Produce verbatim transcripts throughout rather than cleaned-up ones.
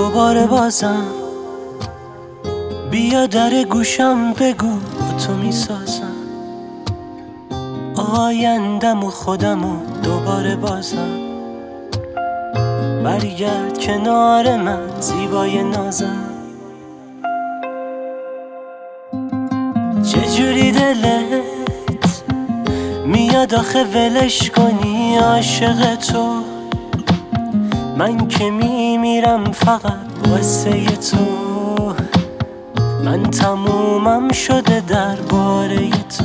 دوباره بازم بیا در گوشم بگو تو میسازم آیندم و خودم و دوباره بازم برگرد کنار من زیبای نازم چجوری دلت میاد آخه ولش کنی عاشق تو من که میمیرم فقط واسه تو من تمومم شده درباره تو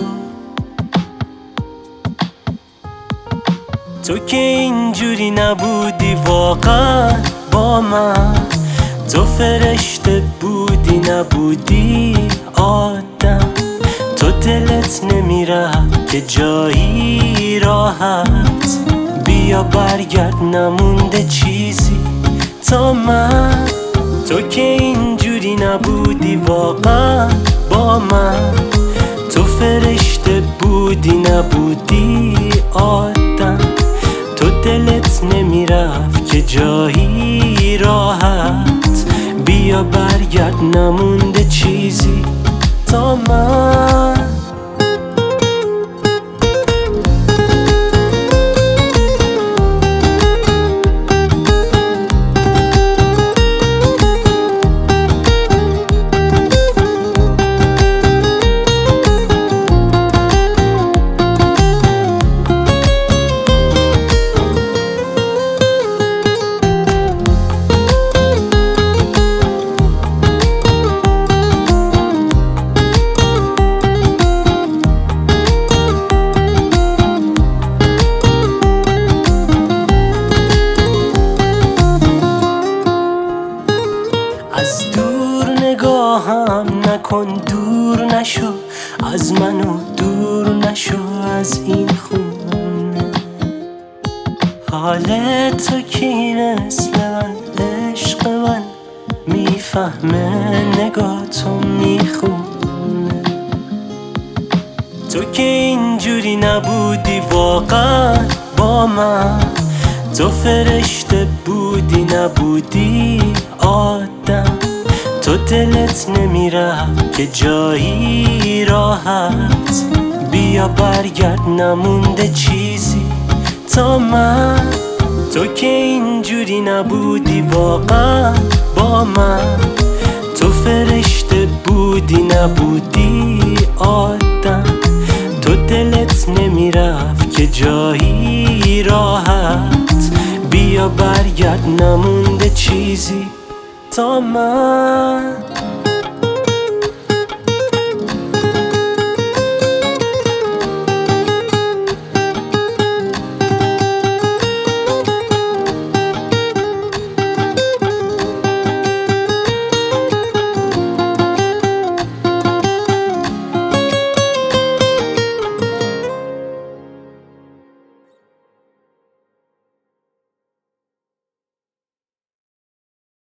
تو که اینجوری نبودی واقعا با من تو فرشته بودی نبودی آدم تو دلت نمیرفت که جایی راحت بیا برگرد نمونده چیزی تا من تو که اینجوری نبودی واقعا با من تو فرشته بودی نبودی آدم تو دلت نمیرفت که جایی راحت بیا برگرد نمونده چیزی تا من از دور نگاهم نکن دور نشو از منو دور نشو از این خونه حال تو کی مثل من عشق من میفهمه نگاه تو میخونه تو که اینجوری نبودی واقعا با من تو فرشته بودی نبودی آدم تو دلت نمیرفت که جایی راحت بیا برگرد نمونده چیزی تا من تو که اینجوری نبودی واقعا با من تو فرشته بودی نبودی آدم تو دلت نمیرفت که جایی راحت بیا برگرد نمونده چیزی تا من